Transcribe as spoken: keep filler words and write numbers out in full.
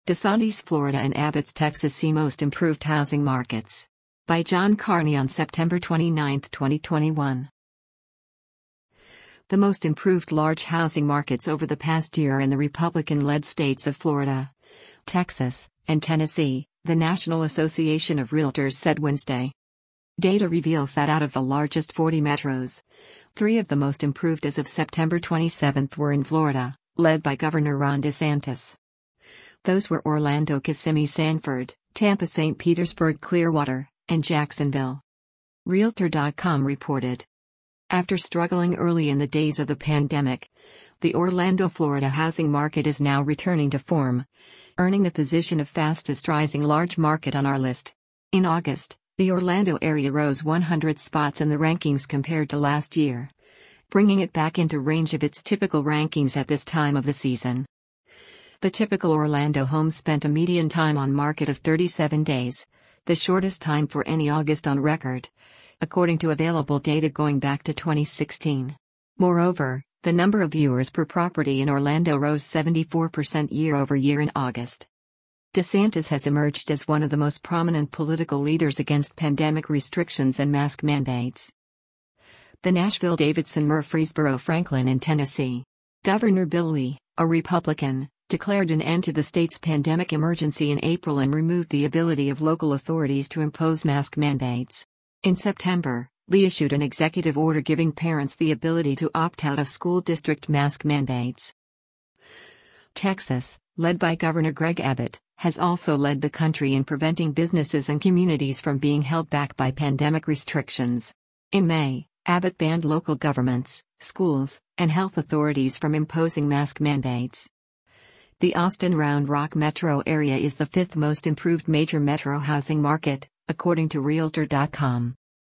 DeSantis Florida and Abbott's Texas see most improved housing markets. By John Carney on September twenty-ninth, twenty twenty-one. The most improved large housing markets over the past year are in the Republican-led states of Florida, Texas, and Tennessee, the National Association of Realtors said Wednesday. Data reveals that out of the largest forty metros, three of the most improved as of September twenty-seventh were in Florida, led by Governor Ron DeSantis. Those were Orlando, Kissimmee, Sanford, Tampa, Saint Petersburg, Clearwater, and Jacksonville. Realtor dot com reported. After struggling early in the days of the pandemic, the Orlando, Florida housing market is now returning to form, earning the position of fastest rising large market on our list. In August, the Orlando area rose one hundred spots in the rankings compared to last year, bringing it back into range of its typical rankings at this time of the season. The typical Orlando home spent a median time on market of thirty-seven days, the shortest time for any August on record, according to available data going back to twenty sixteen. Moreover, the number of viewers per property in Orlando rose seventy-four percent year over year in August. DeSantis has emerged as one of the most prominent political leaders against pandemic restrictions and mask mandates. The Nashville-Davidson Murfreesboro-Franklin in Tennessee. Governor Bill Lee, a Republican, declared an end to the state's pandemic emergency in April and removed the ability of local authorities to impose mask mandates. In September, Lee issued an executive order giving parents the ability to opt out of school district mask mandates. Texas, led by Governor Greg Abbott, has also led the country in preventing businesses and communities from being held back by pandemic restrictions. In May, Abbott banned local governments, schools, and health authorities from imposing mask mandates. The Austin-Round Rock metro area is the fifth most improved major metro housing market, according to Realtor dot com.